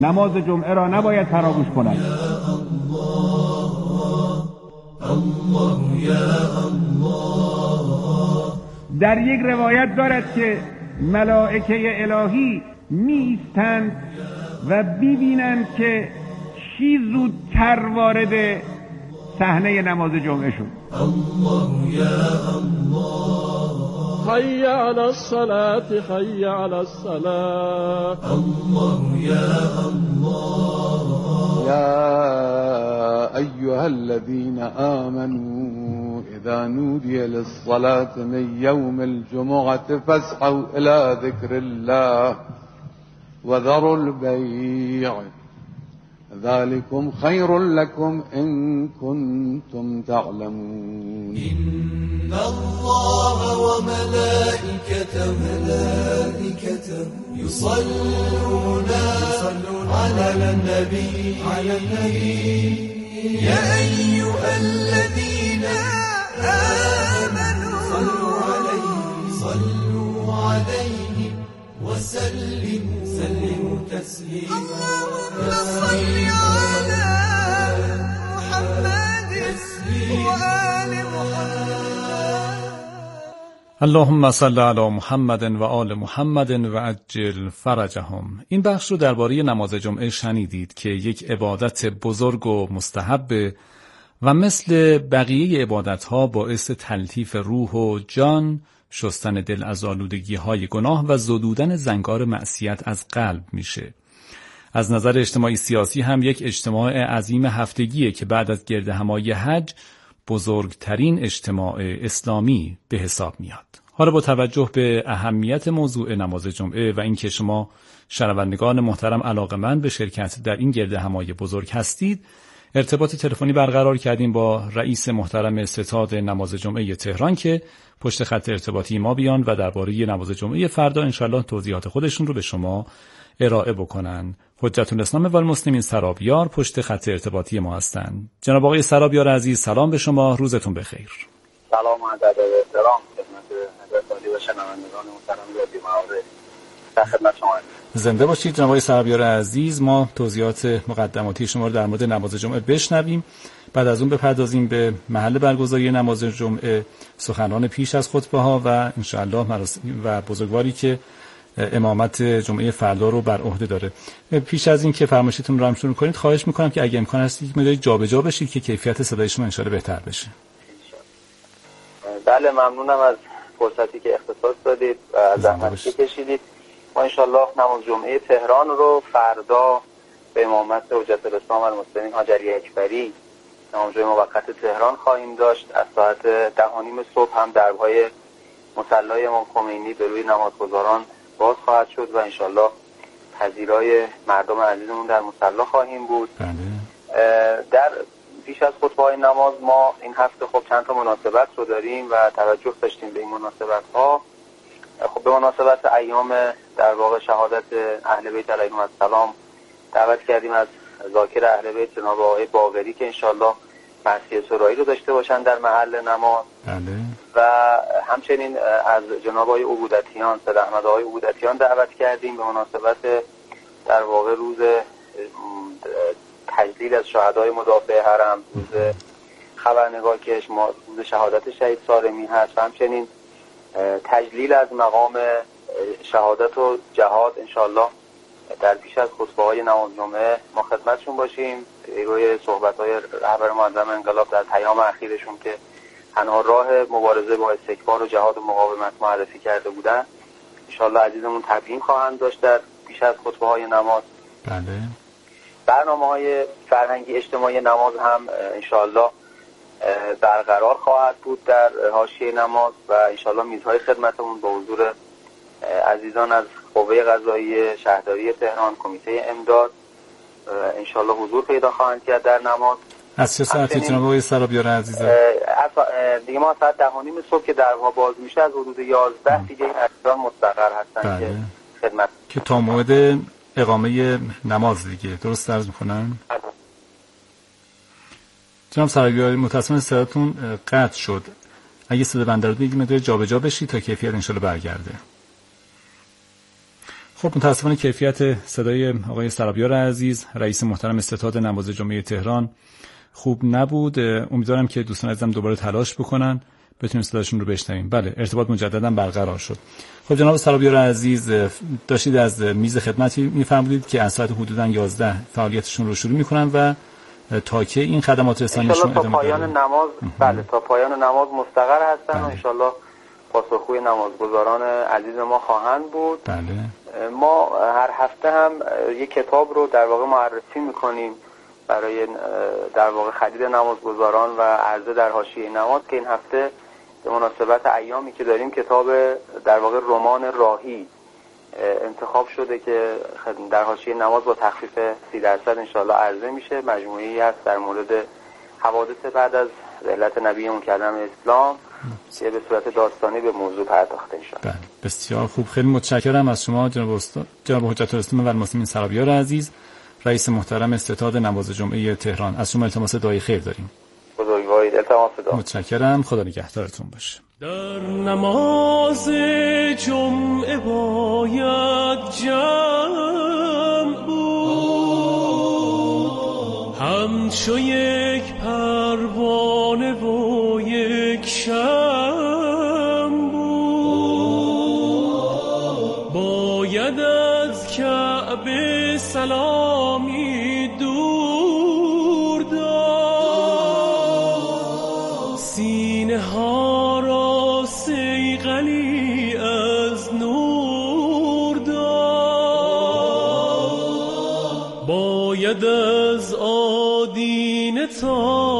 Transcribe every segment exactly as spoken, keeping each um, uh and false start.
نماز جمعه را نباید فراموش کنند. در یک روایت دارد که ملائکه الهی می‌ایستند و ببینند که چی زودتر وارد صحنه نماز جمعه شد. الله یا الله، حی علی الصلاة، حی علی الصلاة، الله یا الله. یا ایها الذین آمنوا اذا نودی للصلاة من یوم الجمعة فاسعوا الى ذکر الله وذروا البیع ذلكم خير لكم إن كنتم تعلمون. إن الله وملائكته ملائكته يصلون على النبي على النبي يا أيها الذين آمنوا صلوا عليه صلوا عليه وسلموا سلموا تسليما. اللهم صل على محمد وآل محمد. اللهم صل علی محمد و آل محمد و عجل فرجهم. این بخش رو درباره نماز جمعه شنیدید که یک عبادت بزرگ و مستحب و مثل بقیه عبادت‌ها باعث تلطیف روح و جان، شستن دل از آلودگی‌های گناه و زدودن زنگار معصیت از قلب میشه. از نظر اجتماعی سیاسی هم یک اجتماع عظیم هفتگیه که بعد از گردهمایی حج بزرگترین اجتماع اسلامی به حساب میاد. حالا با توجه به اهمیت موضوع نماز جمعه و اینکه شما شنوندگان محترم علاقه‌مند به شرکت در این گردهمایی بزرگ هستید، ارتباط تلفنی برقرار کردیم با رئیس محترم ستاد نماز جمعه تهران که پشت خط ارتباطی ما بیان و درباره نماز جمعه فردا انشالله توضیحات خودشون رو به شما ارائه بکنن. حجت الاسلام و المسلمین سرابیار پشت خط ارتباطی ما هستند. جناب آقای سرابیار عزیز، سلام به شما، روزتون بخیر. سلام و ادب و احترام خدمت حضرت و شنوندگان محترم رادیو معارف. در خدمت شما. زنده باشید جناب آقای سرابیار عزیز. ما توضیحات مقدماتی شما رو در مورد نماز جمعه بشنویم، بعد از اون بپردازیم به محل برگزاری نماز جمعه، سخنان پیش از خطبه ها و انشاءالله مراسم و بزرگواری که امامت جمعه فردا رو بر عهده داره. پیش از این که فرمایشتون رو هم شروع کنید، خواهش میکنم که اگه امکان هست یک مقدار جابجا بشید که کیفیت صدای شما انشاءالله بهتر بشه. بله، ممنونم از فرصتی که اختصاص دادید و از زحمتی که کشیدید. ما انشاءالله نماز جمعه تهران رو فردا به امامت حجت الاسلام و المسلمین حاج علی اکبری نماز جمعه موقت تهران خواهیم داشت. از ساعت ده و نیم صبح هم درهای مصلی امام خمینی به روی نمازگزاران باز خواهد شد و انشالله پذیرای مردم عزیزمون در مصلی خواهیم بود. بله. در پیش از خطبه‌های نماز ما این هفته خب چند تا مناسبت رو داریم و توجه داشتیم به این مناسبت ها. خب به مناسبت ایام در واقع شهادت اهل بیت علیهم السلام دعوت کردیم از ذاکر اهل بیت جناب آقای باقری که انشالله مرثیه سرایی رو داشته باشن در محل نماز. بله. و همچنین از جناب آقای عبودتیان، سید احمد آقای عبودتیان دعوت کردیم به مناسبت در واقع روز تجلیل از شهدای مدافع حرم، روز خبرنگار که روز شهادت شهید سارمی هست و همچنین تجلیل از مقام شهادت و جهاد انشالله در پیش از خطبه های نماز جمعه ما خدمتشون باشیم. روی صحبت های رهبر معظم انقلاب در پیام اخیرشون که تنها راه مبارزه با استکبار و جهاد و مقاومت معرفی کرده بودن انشالله عزیزمون تبیین خواهند داشت در پیش از خطبه های نماز. بله. برنامه های فرهنگی اجتماعی نماز هم انشالله برقرار خواهد بود در حاشیه نماز و انشالله میزهای خدمتمون با حضور عزیزان از قوه قضاییه شهرداری تهران، کمیته امداد انشالله حضور پیدا خواهند کرد در نماز. از چه ساعتی جناب آقای سرابیار عزیز؟ دیگه ما ساعت ده و نیم صبح که درها باز میشه از حدود یازده دیگه این عزیزان مستقر هستن. بله. که خدمت که تا موعد اقامه نماز دیگه، درست عرض میکنم؟ جناب سرابیار متأسفانه صداتون قطع شد. اگه صدا بنده رو دیگه مداره جا به جا بشی تا کیفیت انشالله برگرده. خب متاسفانه کیفیت صدای آقای سرابیار عزیز رئیس محترم استتاد نماز جمعه تهران خوب نبود. امیدوارم که دوستان عزیزم دوباره تلاش بکنن بتونیم صداشون رو بشنویم. بله ارتباط مجددا برقرار شد. خب جناب سرابیار عزیز داشتید از میز خدمتی میفرمودید که از ساعت حدوداً یازده فعالیتشون رو شروع میکنن و تا که این خدمات رسانیشون ادامه داره. تا پایان نماز بله تا پایان نماز مستقر هستن بله. و ان شاءالله پاسخگوی نمازگزاران عزیز ما خواهند بود. بله. ما هر هفته هم یک کتاب رو در واقع معرفی میکنیم برای در واقع خرید نمازگزاران و عرضه در حاشیه نماز که این هفته به مناسبت ایامی که داریم کتاب در واقع رمان راهی انتخاب شده که در حاشیه نماز با تخفیف سی درصد انشاءالله عرضه میشه. مجموعه‌ای هست در مورد حوادث بعد از رحلت نبی مکرم اسلام که به صورت داستانی به موضوع پرداخته انشاءالله. بله بسیار خوب. خیلی متشکرم از شما جناب استاد جناب حجت الاسلام و المسلمین سرابیار عزیز رئیس محترم استتاد نماز جمعه تهران. از شما التماس دعای خیر داریم. بزرگوارید التماس دعا. متشکرم. خدا نگهدارتون باشه. در نماز جمعه باید جمع بود همچو یک پروانه و یک شمع بود باید از کعبه سلامی دور داد سینه ها را صیقلی از نور داد باید از آدینه تا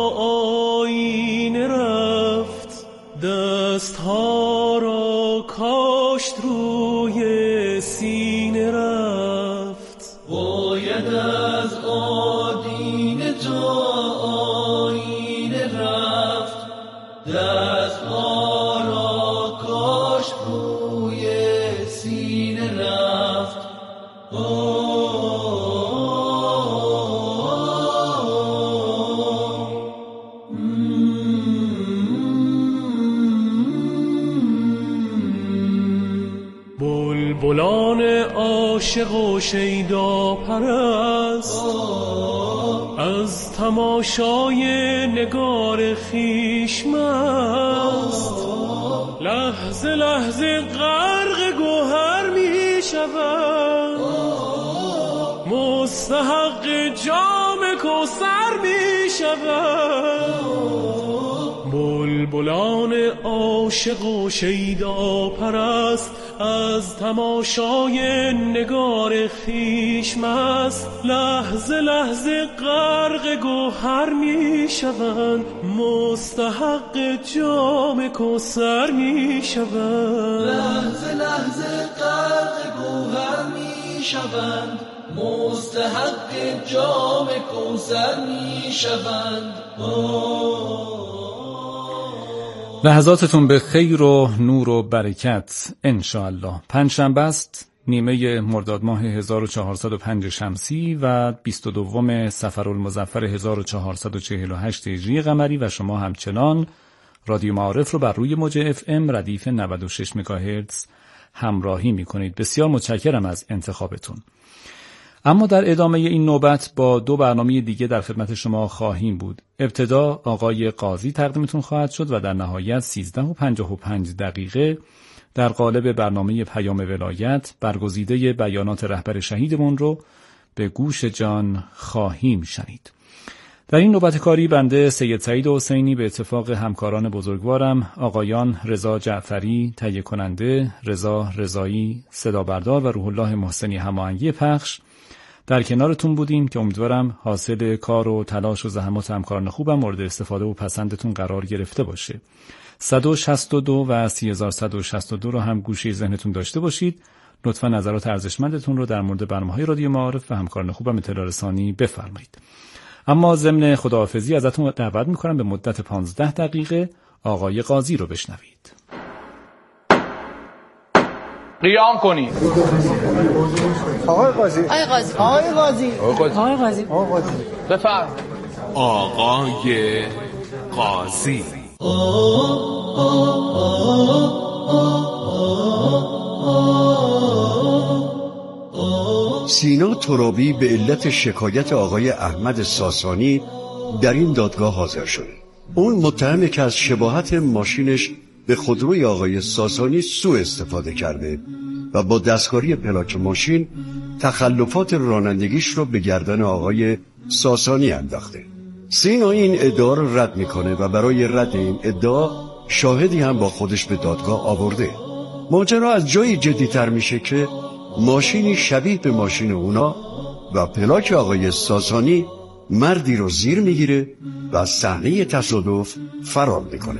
آینه رفت دست ها را کاشت روی سینه رفت باید از آدینه تا آینه رفت دست ها را کاشت روی سینه رفت بلبلان عاشق و شیدا پرست از تماشای نگار خویش مست لحظه لحظه غرق گوهر می شود مستحق جام کوثر می شود بلبلان عاشق و شیدا پرست از تماشای نگار خویش مست لحظه لحظه غرق گوهر می شوند مستحق جام کوثر می شوند لحظه لحظه غرق گوهر می شوند مستحق جام کوثر می شوند. لحظاتتون به خیر و نور و برکت انشاءالله. پنجشنبه است، نیمه مرداد ماه هزار و چهارصد و پنج شمسی و بیست و دوم صفرالمظفر هزار و چهارصد و چهل و هشت هجری قمری و شما همچنان رادیو معارف رو بر روی موج اف ام ردیف نود و شش مگاهرتز همراهی می کنید. بسیار متشکرم از انتخابتون. اما در ادامه این نوبت با دو برنامه دیگه در خدمت شما خواهیم بود. ابتدا آقای قاضی تقدیمتون خواهد شد و در نهایت سیزده و پنجاه و پنج دقیقه در قالب برنامه پیام ولایت برگزیده بیانات رهبر شهیدمون رو به گوش جان خواهیم شنید. در این نوبت کاری بنده سید سعید حسینی به اتفاق همکاران بزرگوارم آقایان رضا جعفری تهیه کننده، رضا رضایی صدا بردار و روح الله محسنی هماهنگی پخش در کنارتون بودیم که امیدوارم حاصل کار و تلاش و زحمات همکاران خوبم مورد استفاده و پسندتون قرار گرفته باشه. صد و شصت و دو و سی هزار صد و شصت و دو رو هم گوشه ذهنتون داشته باشید. لطفا نظرات ارزشمندتون رو در مورد برنامه‌های رادیو معارف و همکاران خوبم اطلاع رسانی بفرمایید. اما ضمن خداحافظی ازتون دعوت می‌کنم به مدت پانزده دقیقه آقای قاضی رو بشنوید. قیام کنید. آقای قاضی. آقای قاضی. آقای قاضی. آقای قاضی. آقای قاضی. بفرم. آقای قاضی. سینا ترابی به علت شکایت آقای احمد ساسانی در این دادگاه حاضر شده. اون متهمه که از شباهت ماشینش به خودروی آقای ساسانی سوء استفاده کرده و با دستکاری پلاک ماشین تخلفات رانندگیش رو به گردن آقای ساسانی انداخته. سینا این ادعا رو رد میکنه و برای رد این ادعا شاهدی هم با خودش به دادگاه آورده. ماجرا از جایی جدی‌تر میشه که ماشینی شبیه به ماشین اونا و پلاک آقای ساسانی مردی رو زیر میگیره و از صحنه تصادف فرار میکنه.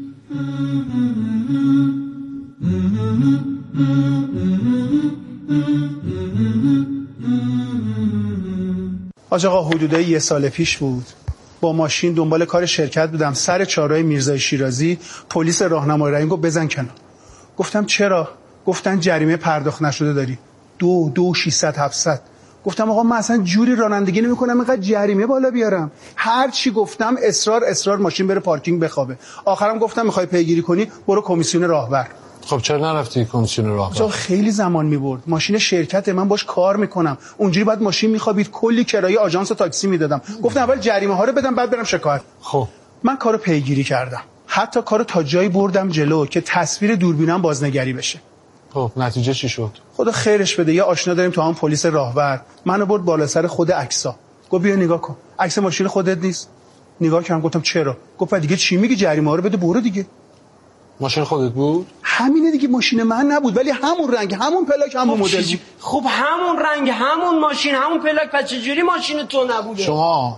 آج آقا حدودای یه سال پیش بود، با ماشین دنبال کار شرکت بودم، سر چهارراه میرزای شیرازی پلیس راهنمای رنگو بزن کنار. گفتم چرا؟ گفتن جریمه پرداخت نشده داری. دو دو ششصد هفتصد. گفتم آقا من اصلا جوری رانندگی نمی‌کنم اینقدر جریمه بالا بیارم. هر چی گفتم اصرار اصرار ماشین بره پارکینگ بخوابه. آخرام گفتم می‌خوای پیگیری کنی برو کمیسیون راهبر. خب چرا نرفتی کمیسیون راهبر؟ چون خیلی زمان می‌برد. ماشین شرکت من باش کار می‌کنم. اونجوری بعد ماشین می‌خوابید، کلی کرایه آژانس تاکسی میدادم. گفتم اول جریمه ها رو بدم بعد برم شکایت. خب من کارو پیگیری کردم. حتی کارو تا جایی بردم جلو که تصویر دوربینم بازنگری بشه. خب نتیجه چی شد؟ خدا خیرش بده، یه آشنا داریم تو هم پلیس راهبر، منو برد بالا سر خود عکسا. گفت بیا نگاه کن. عکس ماشین خودت نیست؟ نگاه کردم گفتم چرا؟ گفت دیگه چی میگی، جریمه ها رو بده برو دیگه. ماشین خودت بود؟ همینه دیگه، ماشین من نبود ولی همون رنگ، همون پلاک، همون مدل. خب, خب همون رنگ، همون ماشین، همون پلاک، پس چجوری ماشین تو نبوده؟ شما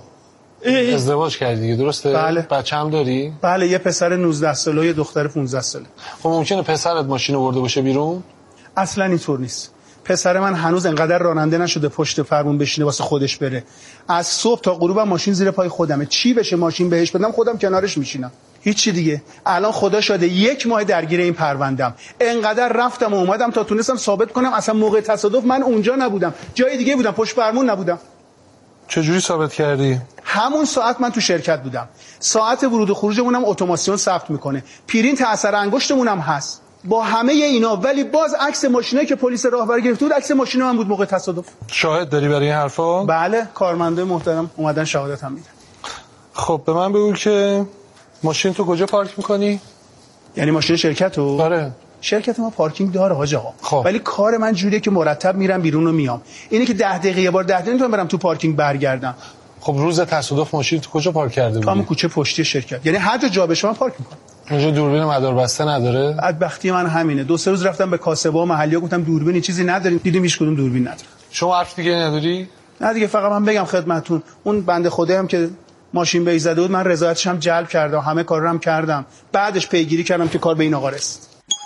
ازدواج کردی دیگه درسته؟ بله. بچه هم داری؟ بله، یه پسر نوزده ساله و یه دختر پانزده ساله. خب ممکنه پسرت ماشین رو برده باشه بیرون؟ اصلا اینطور نیست. پسر من هنوز انقدر راننده نشده پشت فرمون بشینه واسه خودش بره. از صبح تا غروب ماشین زیر پای خودمه، چی بشه ماشین بهش بدم خودم کنارش میشینم. هیچی دیگه. الان خدا شده یک ماه درگیر این پروندم. انقدر رفتم و اومدم تا تونستم ثابت کنم اصلا موقع تصادف من اونجا نبودم، جای دیگه بودم، پشت فرمون نبودم. چجوری ثابت کردی؟ همون ساعت من تو شرکت بودم. ساعت ورود و خروجمون هم اتوماسیون ثبت میکنه. پرینت اثر انگشتمون هم هست. با همه اینا ولی باز عکس ماشینایی که پلیس راهبر گرفته بود عکس ماشین من بود موقع تصادف. شاهد داری برای این حرفا؟ بله، کارمنده محترم اومدن شهادت هم میدن. خب به من بگو که ماشین تو کجا پارک میکنی؟ یعنی ماشین شرکتو؟ آره. شرکت ما پارکینگ داره حاج آقا. خب. ولی کار من جوریه که مرتب میرم بیرون و میام. اینه که ده دقیقه یه بار ده دقیقه نمیتونم برم تو پارکینگ برگردم. خب روز تصادف ماشین تو کجا پارک کرده بودی؟ همون کوچه پشتی شرکت. یعنی هر جا جا بشه من پارک میکنم. اونجا دوربین مدار بسته نداره؟ بدبختی من همینه. دو سه روز رفتم به کاسبا و محلی‌ها گفتم دوربین چیزی نداریم، دیدیم هیچ کدوم دوربین نداره. شما حرف دیگه نداری؟ نه دیگه، فقط من بگم خدمتتون اون بنده خدایی هم که ماشین به زده بود من رضایتش هم جلب کردم، همه کار رو هم کردم، بعدش پیگیری کردم که کار به این آقا رسید.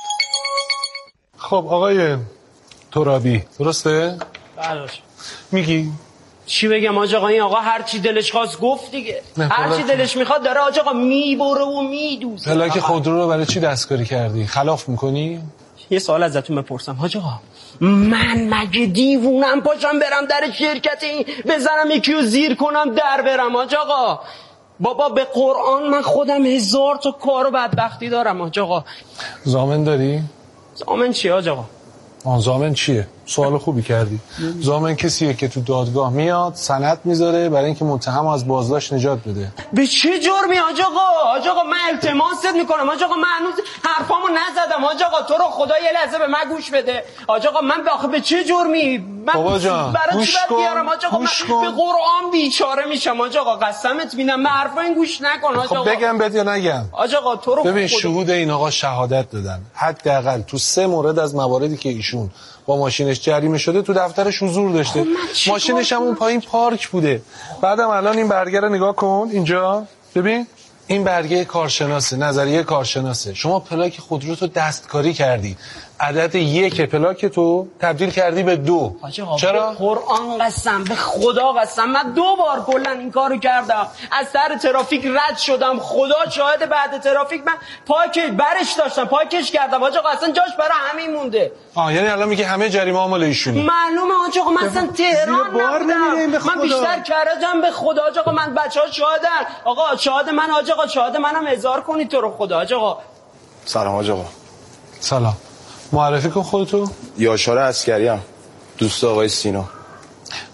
خب آقای ترابی درسته؟ بله. میگی چی بگم آج آقا؟ این آقا هر چی دلش خواست گفت دیگه. هر چی دلش میخواد داره آج آقا میبره و میدوزه. پلاک خودرو رو برای چی دستکاری کردی؟ خلاف میکنی؟ یه سوال ازتون بپرسم آج آقا، من مگه دیوونم پاشم برم در شرکت این بزنم یکی رو زیر کنم در برم آج آقا؟ بابا به قرآن من خودم هزار تا کار و بدبختی دارم آج آقا. ضامن داری؟ ضامن چیه آج آقا؟ آن ضامن چیه؟ سوال خوبی کردی. ضامن کسیه که تو دادگاه میاد سند میذاره برای اینکه متهم از بازداشت نجات بده. به چه جرمی آج آقا؟ آج آقا من التماست میکنم آج آقا، من هنوز حرفامو نزدم آج آقا، تو رو خدا یه لحظه به من گوش بده آج آقا. من آخه به چه جرمی؟ من بابا جان برای چی باید بیارم آج آقا؟ من به قرآن بیچاره میشم آج آقا، قسمت میدم من حرفا این گوش نکن آج آقا. خب بگم بد یا نگم؟ آج آقا تو رو ببین خدا... شهود این آقا شهادت دادن حداقل تو سه مورد از مواردی که ایشون با ماشینش جریمه شده تو دفترش حضور داشته. خب ماشینش هم اون پایین پارک بوده. بعدم الان این برگه رو نگاه کن اینجا، ببین این برگه کارشناسه، نظریه کارشناسه. شما پلاک خودرو تو دستکاری کردی، عدد یک پلاک تو تبدیل کردی به دو. چرا؟ به قرآن قسم، به خدا قسم، من دو بار کلا این کارو کردم، از سر ترافیک رد شدم، خدا شاهد بعد ترافیک من پاک برش داشتم پاکش کردم آج آقا، اصلا جاش برای همین مونده. آه یعنی الان میگه همه جریمه مال ایشونه؟ معلومه آج آقا، من اصلا تهران نبودم، من بیشتر کرجم به خدا آج آقا، من بچه‌ها شاهدن آقا، شاهد من آج آقا، شاهد منم هزار کنید تو رو خدا آج آقا. سلام آج آقا. سلام. معرفی کن خودتو. یاشار عسکریم، دوست آقای سینا.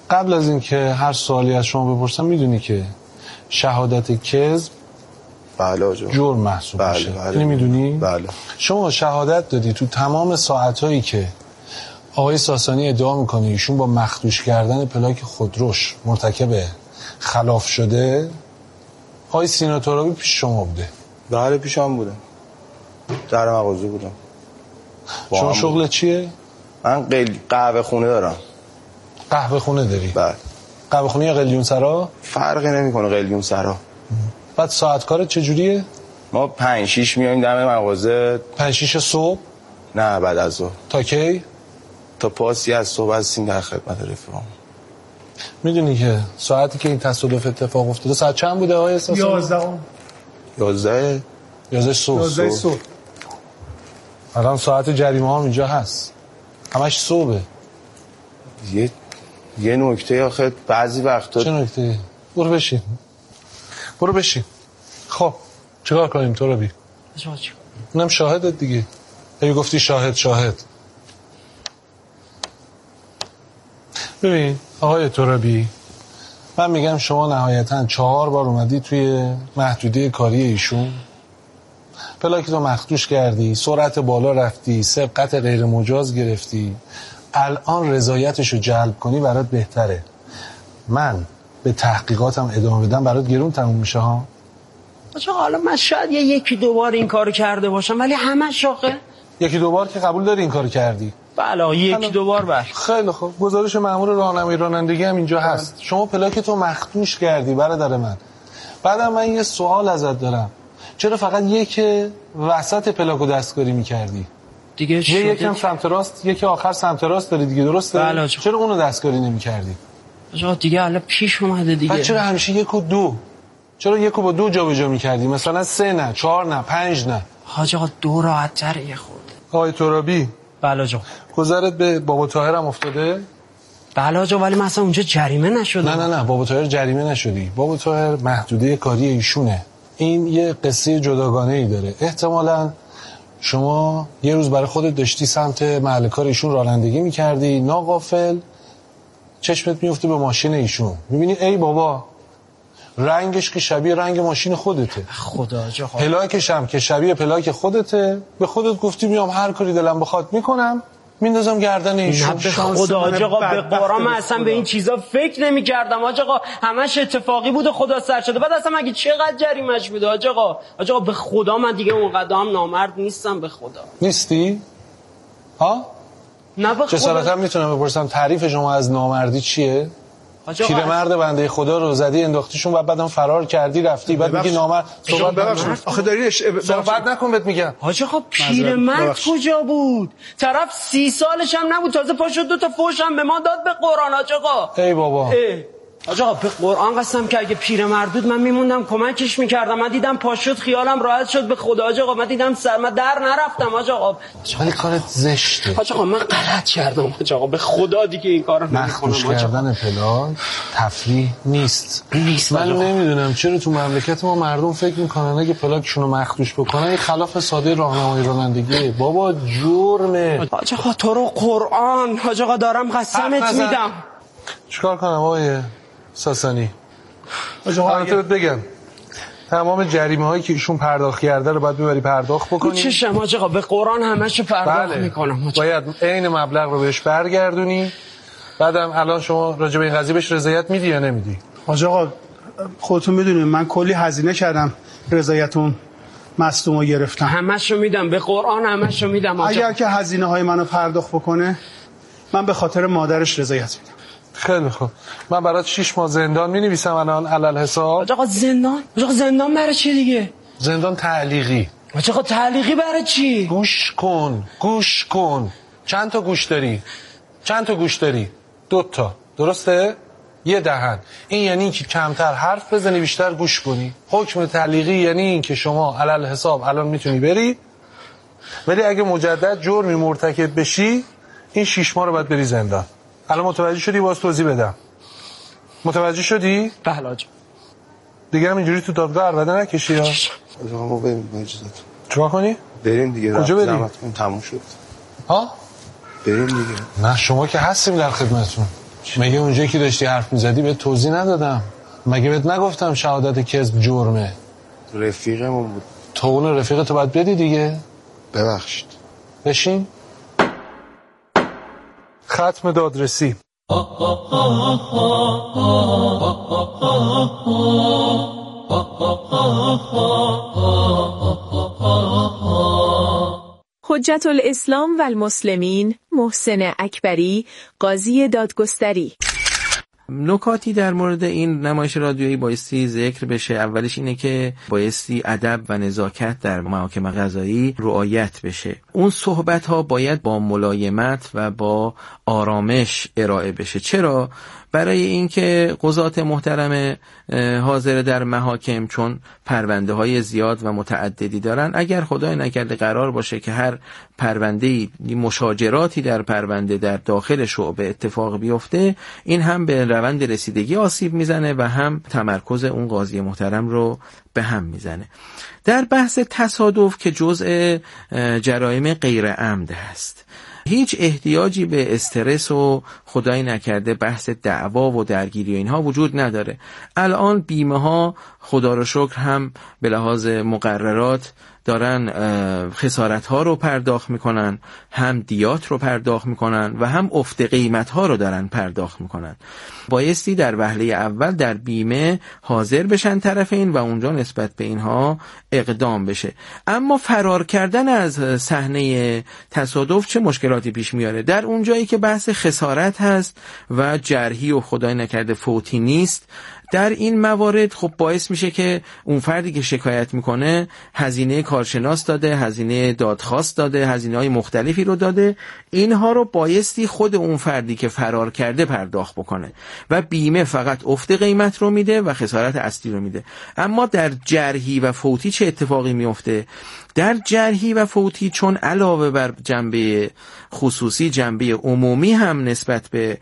قبل از اینکه هر سوالی از شما بپرسم میدونی که شهادت کذب بله آجا جرم محسوب بله میشه. بله اینو میدونی؟ بله. شما شهادت دادی تو تمام ساعتایی که آقای ساسانی ادعا میکنه ایشون با مخدوش کردن پلاک خودروش مرتکب خلاف شده. آقای سینا ترابی پیش شما بوده؟ بله پیشم بودم، در مغازه بودم. شما شغل چیه؟ من قل... قهوه خونه دارم. قهوه خونه داری؟ بله. قهوه خونه یا قلیون سرا؟ فرقی نمیکنه قلیون سرا. بعد ساعت کارت چجوریه؟ ما پنج شیش میایم دم مغازه. پنج شیش صبح؟ نه بعد از ظهر. تا کی؟ تا پاسی از صبح هستیم در خدمت رفیقام. میدونی که ساعتی که این تصادف اتفاق افتاده ساعت چند بوده آقای اساسی؟ یازده یازده یازده صبح. یازده صبح. الان ساعت جریمه ها اینجا هست، همش صبحه. یه یه نکته آخه بعضی وقتا. چه نکته؟ برو بشین برو بشین. خب چیکار کنیم ترابی؟ اونم شاهدت دیگه. هی گفتی شاهد شاهد. ببین آقای ترابی، من میگم شما نهایتاً چهار بار اومدی توی محدوده کاری ایشون، پلاک تو مخدوش کردی، سرعت بالا رفتی، سبقت غیر مجاز گرفتی. الان رضایتش رو جلب کنی برات بهتره. من به تحقیقاتم ادامه بدم برات گرون تموم میشه ها. آقا حالا من شاید یه یکی دوبار این کارو کرده باشم ولی همه شاقه. یکی دوبار که قبول داری این کارو کردی؟ بله یکی دوبار بله. خیلی خوب، گزارش مأمور راهنمایی رانندگی هم اینجا هست. شما پلاک تو مخدوش کردی برادر من. بعدم من یه سوال ازت دارم، چرا فقط یک وسط پلاکو دستکاری میکردی؟ دیگه یه یکم سمت راست، یکی آخر سمت راست داری دیگه، درسته؟ بله. چرا اونو دستکاری نمیکردی؟ آقا دیگه الان پیش اومده دیگه. چرا همیشه یک و دو؟ چرا یک و با دو جابجا میکردی؟ مثلا سه نه، چهار نه، پنج نه. حاج آقا دو راحت تره یه خورده. آقای ترابی. بله آقا. گذرت به بابا طاهر هم افتاده؟ بله آقا، ولی مثلا اونجا جریمه نشده. نه نه نه بابا طاهر جریمه نشدی. بابا طاهر محدوده کاری ایشونه. این یه قصه جداگانه ای داره. احتمالاً شما یه روز برای خودت داشتی سمت محل کار ایشون رانندگی میکردی، ناغافل چشمت میفته به ماشین ایشون، میبینی ای بابا رنگش که شبیه رنگ ماشین خودته، خدا جا خدا. پلاکش هم که شبیه پلاک خودته، به خودت گفتی میام هر کاری دلم بخواد میکنم، میندازم گردن ایشون. نه به خدا آقا، به قرآن من اصلا به این چیزا فکر نمی کردم آقا. همش اتفاقی بود و خدا سر شده. بعد اصلا مگه چقدر جریمش بوده آقا؟ آقا به خدا من دیگه اون قدم نامرد نیستم. به خدا نیستی؟ ها؟ نه به خدا. جسارتا میتونم بپرسم تعریف شما از نامردی چیه؟ پیرمرد بنده خدا رو زدی انداختیشون و بعدم فرار کردی رفتی، بعد میگی نامرد. صحبت ببخشید آخه داری صحبت نکن بهت میگم. حاج آقا پیرمرد کجا بود؟ طرف سی سالش هم نبود، تازه پاشو دو تا فوش هم به ما داد. به قرآن حاج آقا. ای بابا حاج آقا به قرآن قسم که اگه پیرمرد بود من میموندم کمکش میکردم. من دیدم پاشوت خیالم راحت شد. به خدا حاج آقا من دیدم سر من در نرفتم حاج آقا. ولی کارت زشته حاج آقا. من غلط کردم حاج آقا، به خدا دیگه این کارو نمیکنم. مخدوش کردن پلاک تفریح نیست. نیست. من نمیدونم چرا تو مملکت ما مردم فکر میکنن اگه پلاکشون رو مخدوش بکنن این خلاف ساده راهنمایی رانندگی. بابا جرمه حاج آقا. تو رو قرآن حاج آقا دارم قسمت میدم. چیکار کنم آقای ساسانی؟ البته بگم تمام جریمه هایی که ایشون پرداخت کرده رو باید ببری پرداخت بکنی. چشم حاج آقا، به قرآن همه‌شو پرداخت بله. میکنم. باید عین مبلغ رو بهش برگردونی. بعدم الان شما راجع به این قضیه بهش رضایت میدی یا نمیدی؟ حاج آقا خودتون میدونید من کلی هزینه کردم رضایتون مصدومو گرفتم. همه‌شو میدم، به قرآن همه‌شو میدم. اگر که هزینه های منو پرداخت بکنه من به خاطر مادرش رضایت میدم. خیلی خوب، من برات شش ماه زندان می‌نویسم الان علل حساب. آقا زندان؟ آقا زندان برای چی دیگه؟ زندان تعلیقی. آقا تعلیقی برای چی؟ گوش کن گوش کن. چند تا گوش داری؟ چند تا گوش داری؟ دو تا، درسته؟ یه دهن. این یعنی اینکه کمتر حرف بزنی بیشتر گوش کنی. حکم تعلیقی یعنی این که شما علل حساب الان میتونی بری، ولی اگه مجدد جرمی مرتکب بشی این شش ماه رو باید بری زندان. الان متوجه شدی؟ باز توضیح بدم. متوجه شدی؟ بله آجا. دیگه هم اینجوری تو دادگاه عربده نکشی یا؟ ما بریم با اجازت. چیکار کنی؟ بریم دیگه. کجا بریم؟ تموم شد. ها؟ بریم دیگه. نه شما که هستیم در خدمتتون. مگه اونجایی که داشتی حرف میزدی به توضیح ندادم؟ مگه بهت نگفتم شهادت کذب جرمه؟ رفیقمون بود. تو اون رفیقتو باید بدی دیگه. ببخشید. بشین. ختم دادرسی. حجت الاسلام و المسلمین محسن اکبری، قاضی دادگستری. نکاتی در مورد این نمایش رادیویی بایستی ذکر بشه. اولش اینه که بایستی ادب و نزاکت در محاکم قضایی رعایت بشه. اون صحبت ها باید با ملایمت و با آرامش ارائه بشه. چرا؟ برای اینکه قضات محترم حاضر در محاکم چون پرونده های زیاد و متعددی دارن، اگر خدای نکرده قرار باشه که هر پرونده‌ای مشاجراتی در پرونده در داخل شعبه اتفاق بیفته، این هم به روند رسیدگی آسیب میزنه و هم تمرکز اون قاضی محترم رو به هم میزنه. در بحث تصادف که جزء جرایم غیر عمد هست، هیچ احتیاجی به استرس و خدای نکرده بحث دعوا و درگیری و اینها وجود نداره. الان بیمه ها خدا رو شکر هم به لحاظ مقررات دارن خسارت ها رو پرداخت میکنن، هم دیات رو پرداخت میکنن و هم افت قیمت ها رو دارن پرداخت میکنن. بایستی در وهله اول در بیمه حاضر بشن طرفین و اونجا نسبت به اینها اقدام بشه. اما فرار کردن از صحنه تصادف چه مشکلاتی پیش میاره؟ در اونجایی که بحث خسارت هست و جرحی و خدای نکرده فوتی نیست، در این موارد خب باعث میشه که اون فردی که شکایت میکنه هزینه کارشناس داده، هزینه دادخواست داده، هزینه های مختلفی رو داده. اینها رو بایستی خود اون فردی که فرار کرده پرداخت بکنه و بیمه فقط افت قیمت رو میده و خسارت اصلی رو میده. اما در جرحی و فوتی چه اتفاقی میفته؟ در جرحی و فوتی چون علاوه بر جنبه خصوصی جنبه عمومی هم نسبت به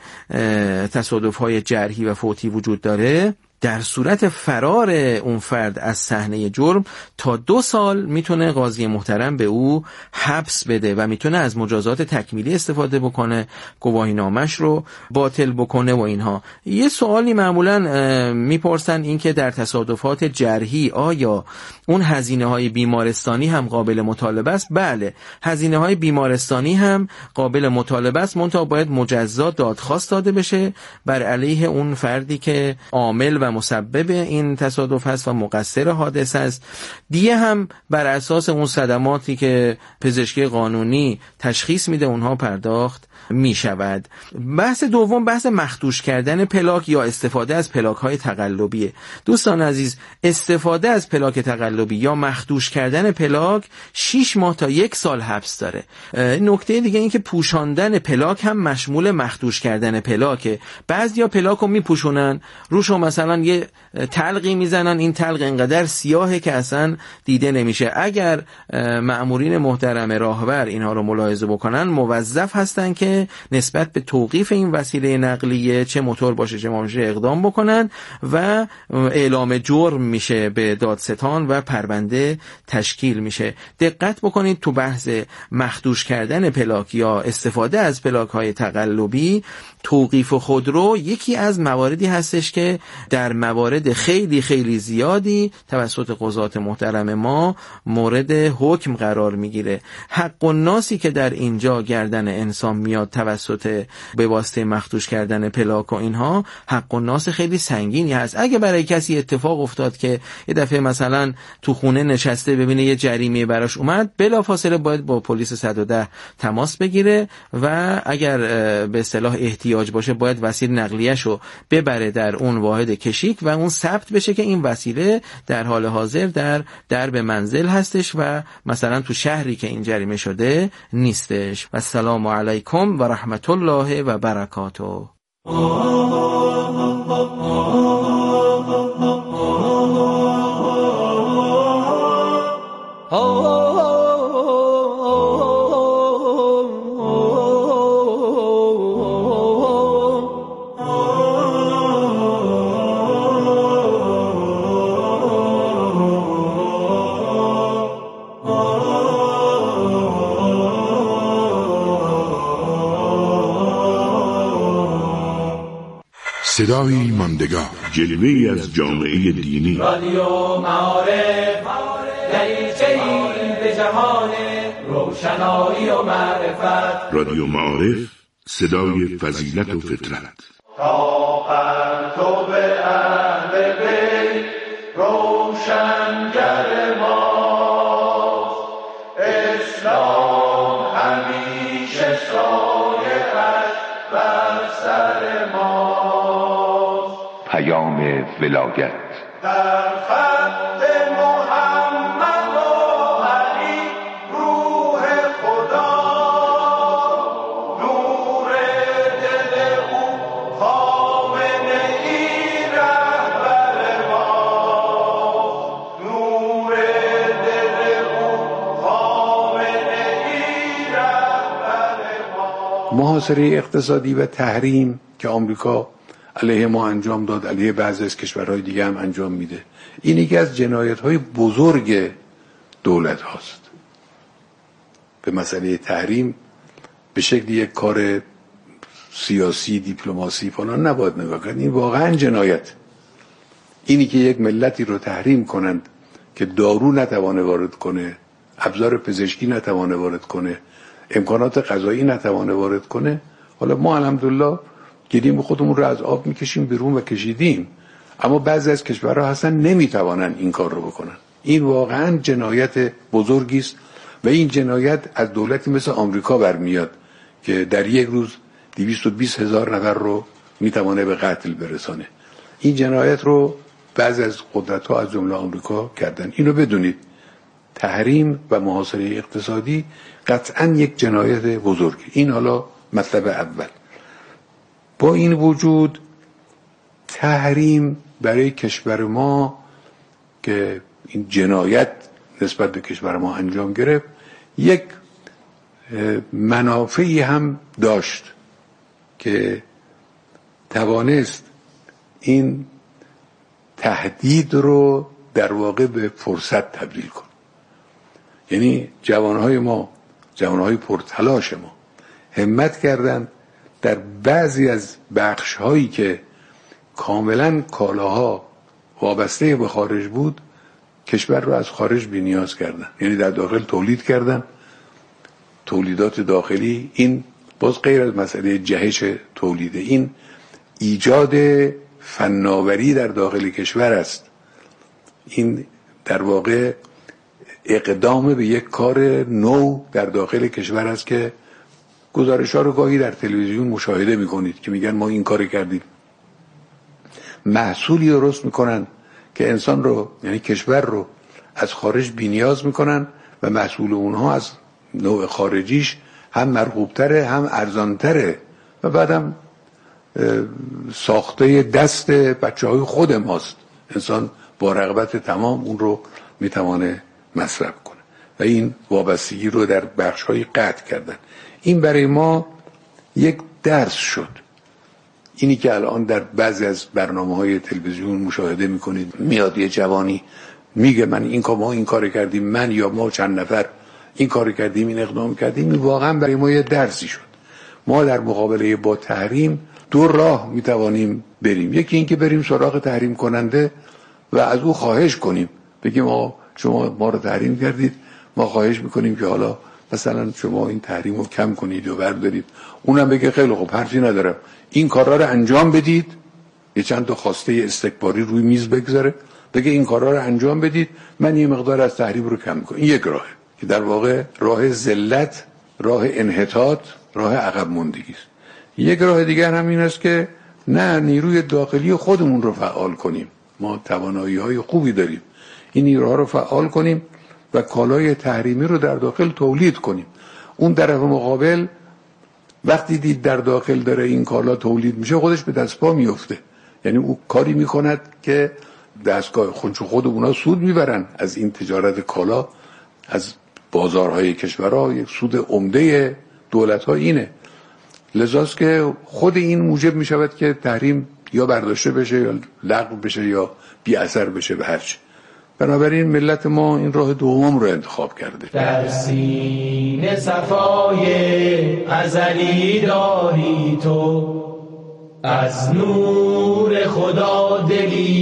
تصادف‌های جرحی و فوتی وجود داره، در صورت فرار اون فرد از صحنه جرم تا دو سال میتونه قاضی محترم به او حبس بده و میتونه از مجازات تکمیلی استفاده بکنه، گواهینامش رو باطل بکنه و اینها. یه سوالی معمولا میپرسن این که در تصادفات جرحی آیا اون هزینه های بیمارستانی هم قابل مطالبه است؟ بله، هزینه های بیمارستانی هم قابل مطالبه است، منتها باید مجزا دادخواست داده بشه بر علیه اون فردی که عامل و مسبب این تصادف هست و مقصر حادثه است. دیگه هم بر اساس اون صدماتی که پزشکی قانونی تشخیص میده اونها پرداخت می شود. بحث دوم بحث مخدوش کردن پلاک یا استفاده از پلاک های تقلبیه. دوستان عزیز، استفاده از پلاک تقلبی یا مخدوش کردن پلاک شش ماه تا یک سال حبس داره. نکته دیگه این که پوشاندن پلاک هم مشمول مخدوش کردن پلاکه. بعضیا پلاک رو میپوشونن، روشو مثلا یه تلقی میزنن، این تلق انقدر سیاهه که اصلا دیده نمیشه. اگر مأمورین محترم راهبر اینها رو ملاحظه بکنن، موظف هستن که نسبت به توقیف این وسیله نقلیه، چه موتور باشه چه ماشین، اقدام بکنن و اعلام جرم میشه به دادستان و پرونده تشکیل میشه. دقت بکنید تو بحث مخدوش کردن پلاک یا استفاده از پلاک های تقلبی، توقیف خودرو یکی از مواردی هستش که در موارد خیلی خیلی زیادی توسط قضات محترم ما مورد حکم قرار میگیره. حق الناسی که در اینجا گردن انسان میاد توسط به واسطه مخدوش کردن پلاک و اینها، حق الناس خیلی سنگینی هست. اگه برای کسی اتفاق افتاد که یه دفعه مثلا تو خونه نشسته ببینه یه جریمه براش اومد، بلافاصله باید با پلیس صد و ده تماس بگیره و اگر به اصطلاح احتیاج باشه باید وسیله نقلیه‌شو ببره در اون واحد کشیک و اون ثبت بشه که این وسیله در حال حاضر در درب منزل هستش و مثلا تو شهری که این جریمه شده نیستش. و السلام علیکم و رحمت الله و برکاته. صدایی ماندگار، جلوه‌ای از جامعه دینی. رادیو معارف دریچه‌ای به جهان روشنایی و معرفت. رادیو معارف، صدای فضیلت و فطرت. تا پرتو به اهل بیت روشنگر ما، اسلام همیشه سایه‌اش بر سر ما. پیام ولایت در خط محمد و علی روح خدا، نور دل او خامنه ای رهبر ما، نور دل او خامنه ای رهبر ما. محاصره اقتصادی و تحریم که آمریکا علیه ما انجام داد، علیه بعضی از کشورهای دیگه هم انجام میده، این یکی از جنایت‌های بزرگ دولت هاست. به مسئله تحریم به شکل یک کار سیاسی، دیپلماسی فلان نباید نگاه کرد. این واقعا جنایت. اینی که یک ملتی رو تحریم کنند که دارو نتوانه وارد کنه، ابزار پزشکی نتوانه وارد کنه، امکانات غذایی نتوانه وارد کنه. حالا ما الحمدلله گیریم خودمون رو از آب میکشیم بیرون و کشیدیم، اما بعضی از کشورها هستن نمیتوانن این کار رو بکنن. این واقعا جنایت بزرگی است و این جنایت از دولتی مثل آمریکا برمیاد که در یک روز دویست و بیست هزار نفر رو میتوانه به قتل برسانه. این جنایت رو بعضی از قدرت‌ها از جمله آمریکا کردن. اینو بدونید، تحریم و محاصره اقتصادی قطعا یک جنایت بزرگه. این حالا مطلب اول. با این وجود تحریم برای کشور ما که این جنایت نسبت به کشور ما انجام گرفت یک منافعی هم داشت که توانست این تهدید رو در واقع به فرصت تبدیل کنه. یعنی جوانهای ما، جوانهای پرتلاش ما همت کردند در بعضی از بخش هایی که کاملا کالاها وابسته به خارج بود، کشور رو از خارج بی نیاز کردن. یعنی در داخل تولید کردن، تولیدات داخلی. این باز غیر از مسئله جهش تولیده، این ایجاد فناوری در داخل کشور است. این در واقع اقدام به یک کار نو در داخل کشور است که گزارش‌ها رو گاهی در تلویزیون مشاهده می‌کنید که میگن ما این کار کردیم. محصولی درست می‌کنن که انسان رو، یعنی کشور رو، از خارج بی‌نیاز می‌کنن و محصول اونها از نوع خارجیش هم مرغوب‌تره هم ارزان‌تره و بعدم ساخته دست بچه‌های خود ماست. انسان با رغبت تمام اون رو می‌توانه مصرف کنه و این وابستگی رو در بخش‌های قطع کردن. این برای ما یک درس شد. اینی که الان در بعضی از برنامه‌های تلویزیون مشاهده می‌کنید، میاد یه جوانی میگه من این کار ما این کار کردیم، من یا ما چند نفر این کار کردیم، این اقدام کردیم. این واقعا برای ما یه درسی شد. ما در مقابله با تحریم دو راه میتوانیم بریم. یکی این که بریم سراغ تحریم کننده و از او خواهش کنیم، بگیم آقا شما ما رو تحریم کردید، ما خواهش میکنیم که حالا مثلا شما این تحریم رو کم کنید و بردارید. اونم بگه خیلی خوب، حرفی ندارم، این کارا رو انجام بدید. یه چند تا خواسته استکباری روی میز بگذاره، بگه این کارا رو انجام بدید، من یه مقدار از تحریم رو کم کنم. این یک راهه که در واقع راه ذلت، راه انحطاط، راه عقب ماندگی است. یک راه دیگر هم این است که نه، نیروی داخلی خودمون رو فعال کنیم. ما توانایی‌های خوبی داریم، این نیروها رو فعال کنیم و کالای تحریمی رو در داخل تولید کنیم. اون طرف مقابل وقتی دید در داخل داره این کالا تولید میشه، خودش به دست پا میفته. یعنی او کاری میکند که دستگاه خودشو خود اونا سود میبرن از این تجارت کالا، از بازارهای کشورها. یک سود عمده دولت‌ها اینه. لذاست که خود این موجب میشود که تحریم یا برداشته بشه یا لغو بشه یا بی اثر بشه به هرچی. بنابراین ملت ما این راه دوم رو انتخاب کرده. در سینه صفای ازلی داری تو، از نور خدا دلی